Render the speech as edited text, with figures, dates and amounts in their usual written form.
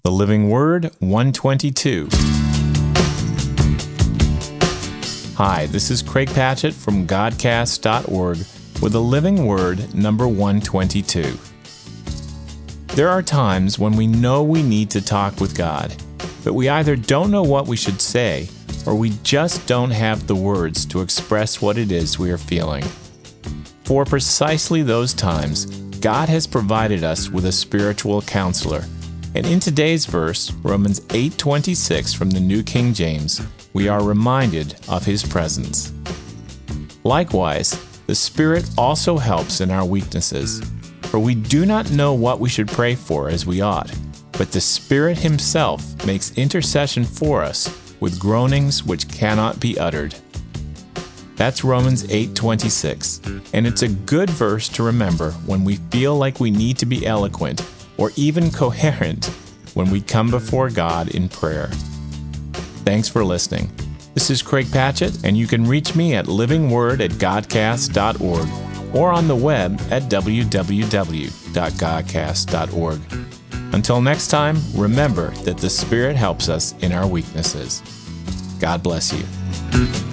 The Living Word 122. Hi, this is Craig Patchett from Godcast.org with the Living Word number 122. There are times when we know we need to talk with God, but we either don't know what we should say or we just don't have the words to express what it is we are feeling. For precisely those times, God has provided us with a spiritual counselor. And in today's verse, Romans 8:26 from the New King James, we are reminded of His presence. Likewise, the Spirit also helps in our weaknesses, for we do not know what we should pray for as we ought, but the Spirit Himself makes intercession for us with groanings which cannot be uttered. That's Romans 8:26, and it's a good verse to remember when we feel like we need to be eloquent or even coherent when we come before God in prayer. Thanks for listening. This is Craig Patchett, and you can reach me at livingword@godcast.org or on the web at www.godcast.org. Until next time, remember that the Spirit helps us in our weaknesses. God bless you.